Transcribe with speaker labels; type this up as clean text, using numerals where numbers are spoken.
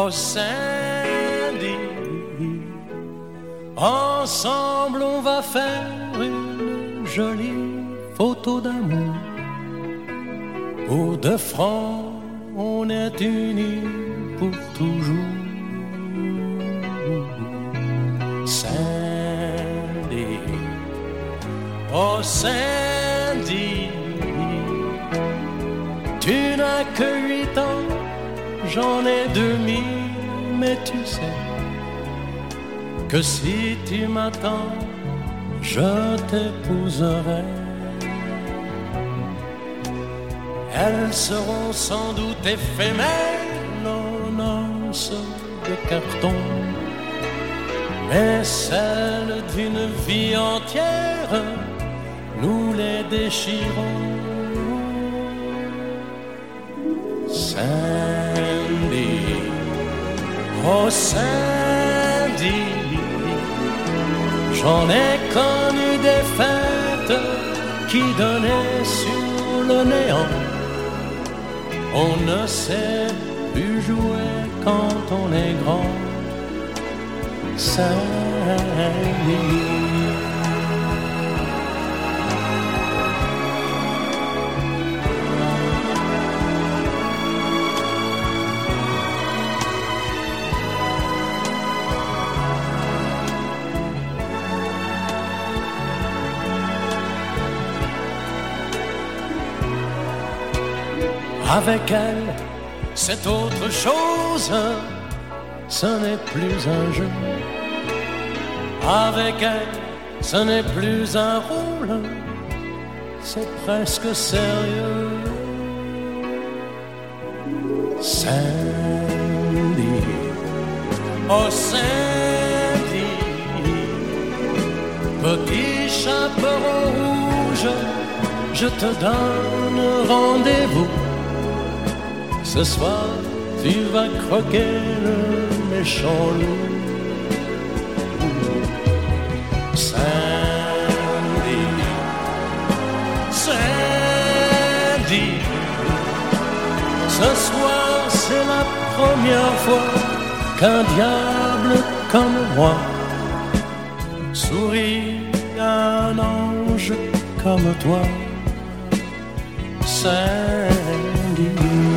Speaker 1: Oh Sandy, ensemble on va faire une jolie photo d'amour. Pour de francs, on est unis pour toujours. Sandy, oh Sandy, tu n'as que 8 ans, j'en ai 2000, mais tu sais que si tu m'attends, je t'épouserai. Elles seront sans doute éphémères, nos noces de carton, mais celles d'une vie entière, nous les déchirons. Sandy, oh Sandy, j'en ai connu des fêtes qui donnaient sur le néant. On ne sait plus jouer quand on est grand. Sandy, avec elle, c'est autre chose, ce n'est plus un jeu. Avec elle, ce n'est plus un rôle, c'est presque sérieux. Sandy, oh Sandy, petit chaperon rouge, je te donne rendez-vous. Ce soir, tu vas croquer le méchant loup. Sandy, Sandy, ce soir c'est la première fois qu'un diable comme moi sourit à un ange comme toi. Sandy.